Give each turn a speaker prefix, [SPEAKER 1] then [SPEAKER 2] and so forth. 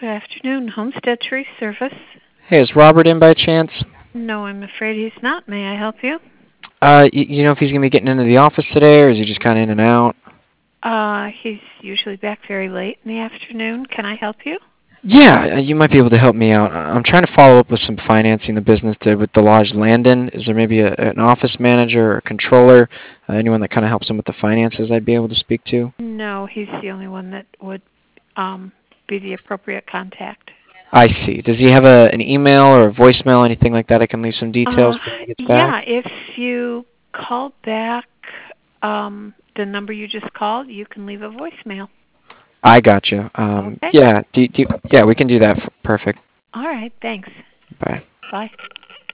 [SPEAKER 1] Good afternoon, Homestead Tree Service.
[SPEAKER 2] Hey, is Robert in by chance?
[SPEAKER 1] No, I'm afraid he's not. May I help you?
[SPEAKER 2] You know if he's gonna be getting into the office today, or is he just kind of in and out?
[SPEAKER 1] He's usually back very late in the afternoon. Can I help you?
[SPEAKER 2] Yeah, you might be able to help me out. I'm trying to follow up with some financing the business did with the Lodge Landon. Is there maybe an office manager or a controller, anyone that kind of helps him with the finances I'd be able to speak to?
[SPEAKER 1] No, he's the only one that would be the appropriate contact.
[SPEAKER 2] I see. Does he have an email or a voicemail, anything like that? I can leave some details when he gets back.
[SPEAKER 1] Yeah, if you call back the number you just called, you can leave a voicemail.
[SPEAKER 2] I gotcha.
[SPEAKER 1] Okay.
[SPEAKER 2] Yeah. Yeah, we can do that. Perfect.
[SPEAKER 1] All right, thanks.
[SPEAKER 2] Bye.
[SPEAKER 1] Bye.